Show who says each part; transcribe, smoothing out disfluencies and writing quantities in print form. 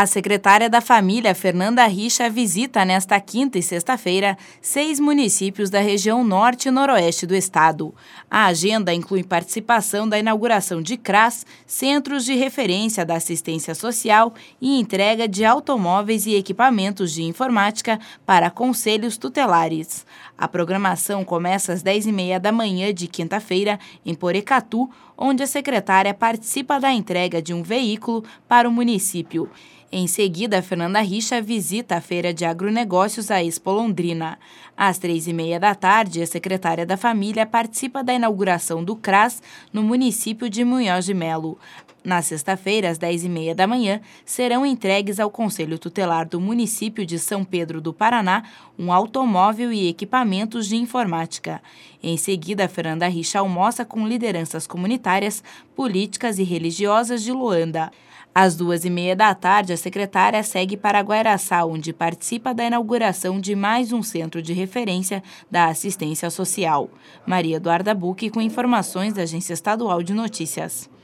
Speaker 1: A secretária da Família, Fernanda Richa, visita nesta quinta e sexta-feira 6 municípios da região norte e noroeste do estado. A agenda inclui participação da inauguração de CRAS, Centros de Referência da Assistência Social, e entrega de automóveis e equipamentos de informática para conselhos tutelares. A programação começa às 10h30 da manhã de quinta-feira, em Porecatu, onde a secretária participa da entrega de um veículo para o município. Em seguida, a Fernanda Richa visita a Feira de Agronegócios, a Expo Londrina. Às 3h30 da tarde, a secretária da Família participa da inauguração do CRAS no município de Munhoz de Melo. Na sexta-feira, às 10h30 da manhã, serão entregues ao Conselho Tutelar do município de São Pedro do Paraná um automóvel e equipamentos de informática. Em seguida, a Fernanda Richa almoça com lideranças comunitárias, políticas e religiosas de Luanda. Às 2h30 da tarde, a secretária segue para Guaraçá, onde participa da inauguração de mais um centro de referência da assistência social. Maria Eduarda Bucchi, com informações da Agência Estadual de Notícias.